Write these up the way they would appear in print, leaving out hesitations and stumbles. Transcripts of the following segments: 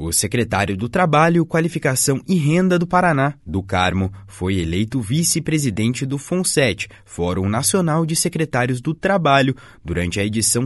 O secretário do Trabalho, Qualificação e Renda do Paraná, do Carmo, foi eleito vice-presidente do FONSET, Fórum Nacional de Secretários do Trabalho, durante a edição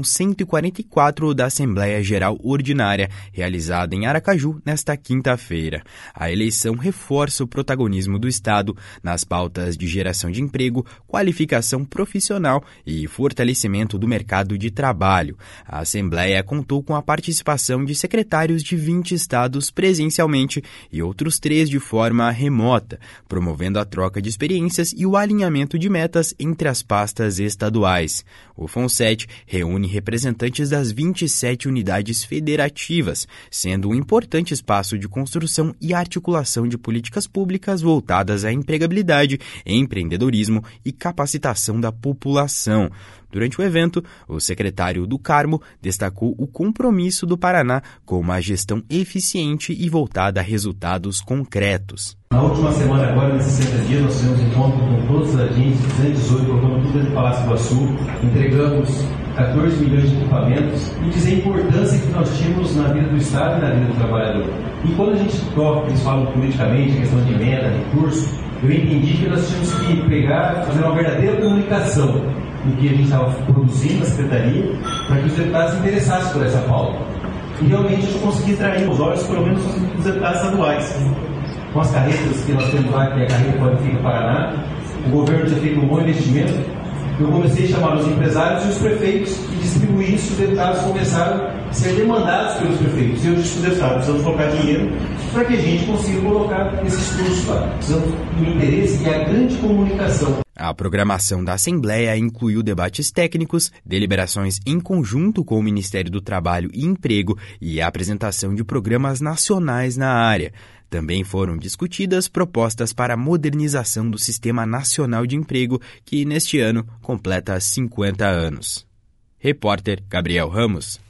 144 da Assembleia Geral Ordinária, realizada em Aracaju nesta quinta-feira. A eleição reforça o protagonismo do Estado nas pautas de geração de emprego, qualificação profissional e fortalecimento do mercado de trabalho. A Assembleia contou com a participação de secretários de 20 estados presencialmente e outros 3 de forma remota, promovendo a troca de experiências e o alinhamento de metas entre as pastas estaduais. O FONSET reúne representantes das 27 unidades federativas, sendo um importante espaço de construção e articulação de políticas públicas voltadas à empregabilidade, empreendedorismo e capacitação da população. Durante o evento, o secretário do Carmo destacou o compromisso do Paraná com uma gestão eficiente e voltada a resultados concretos. Na última semana, agora, nesses 60 dias, nós fizemos encontro com todos os agentes, 218, colocamos tudo dentro do Palácio do Iguaçu, entregamos 14 milhões de equipamentos e dizer a importância que nós tínhamos na vida do Estado e na vida do trabalhador. E quando a gente toca, eles falam politicamente, a questão de emenda, recurso, eu entendi que nós tínhamos que pegar, fazer uma verdadeira comunicação do que a gente estava produzindo na Secretaria, para que os deputados se interessassem por essa pauta. E realmente a gente conseguiu atrair os olhos, pelo menos, dos deputados estaduais. Com as carretas que nós temos lá, que é a carreta Qualifica Paraná, o governo tinha feito um bom investimento. Eu comecei a chamar os empresários e os prefeitos e distribuir isso. Os deputados começaram a ser demandados pelos prefeitos. E eu disse para os deputados: precisamos colocar dinheiro para que a gente consiga colocar esses cursos lá. Precisamos do interesse e a grande comunicação. A programação da Assembleia incluiu debates técnicos, deliberações em conjunto com o Ministério do Trabalho e Emprego e a apresentação de programas nacionais na área. Também foram discutidas propostas para a modernização do Sistema Nacional de Emprego, que neste ano completa 50 anos. Repórter Gabriel Ramos.